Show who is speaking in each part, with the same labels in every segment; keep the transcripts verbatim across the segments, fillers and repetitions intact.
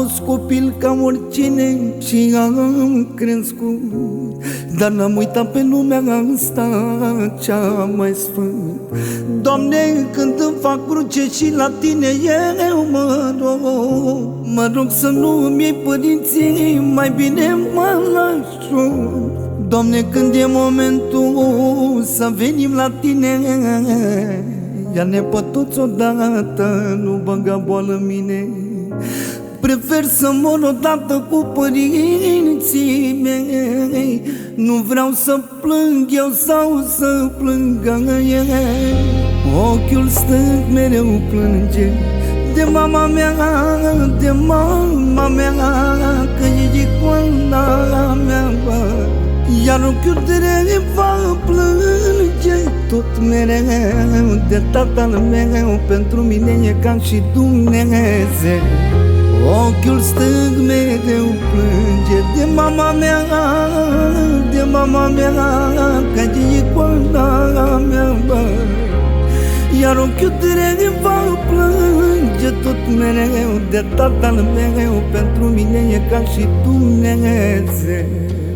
Speaker 1: fost copil ca oricine și am crescut, dar n-am uitat pe lumea asta cea mai sfânt. Doamne, când îmi fac cruce și la Tine eu mă rog, mă rog să nu-mi iei părinții, mai bine mă lași. Doamne, când e momentul să venim la Tine, ia-ne pe toți odată, nu băga boală în mine. Prefer să mor odată cu părinții mei, nu vreau să plâng eu sau să plângă ei. Ochiul stâng mereu plânge de mama mea, de mama mea, că e icoana mea, bă. Iar ochiul drept va plânge tot mereu de tatăl meu, pentru mine e ca și Dumnezeu. Ochiul stâng mereu plânge de mama mea, de mama mea, că e icoana mea, bă. Iar ochiul drept va plânge tot mereu de tatăl meu, pentru mine e ca și Dumnezeu.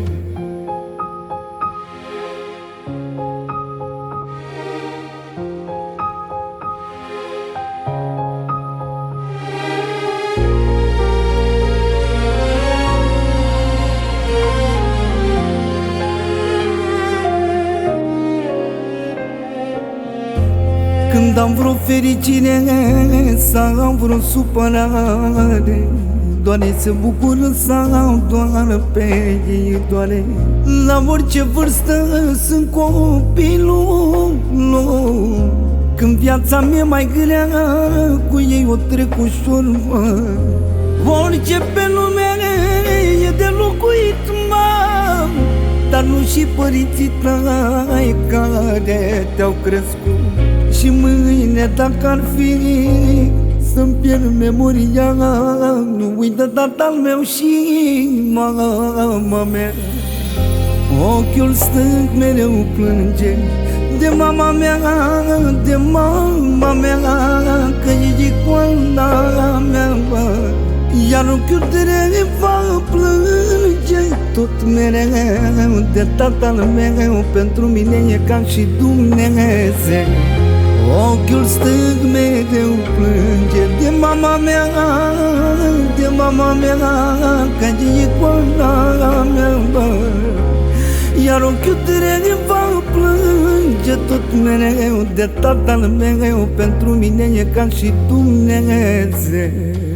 Speaker 1: Când am vreo fericire sau am vreo supărare, doare se bucură sau doar pe ei doare. La orice vârstă sunt copilul lor, când viața mea mai grea, cu ei o trec ușor, mă. Orice pe lume e de locuit, mă, dar nu și părinții tăi care te-au crescut. Și mâine, dacă ar fi să-mi pierd memoria, nu uită tatăl meu și mama mea. Ochiul stâng mereu plânge de mama mea, de mama mea, că e icoana mea, bă. Iar ochiul drept va plânge tot mereu de tatăl meu, pentru mine e ca și Dumnezeu. Ochiul stâng mereu plânge de mama mea, de mama mea, că e icoana mea, bă. Iar ochiul drept va plânge tot mereu de tatăl meu, pentru mine e ca și Dumnezeu.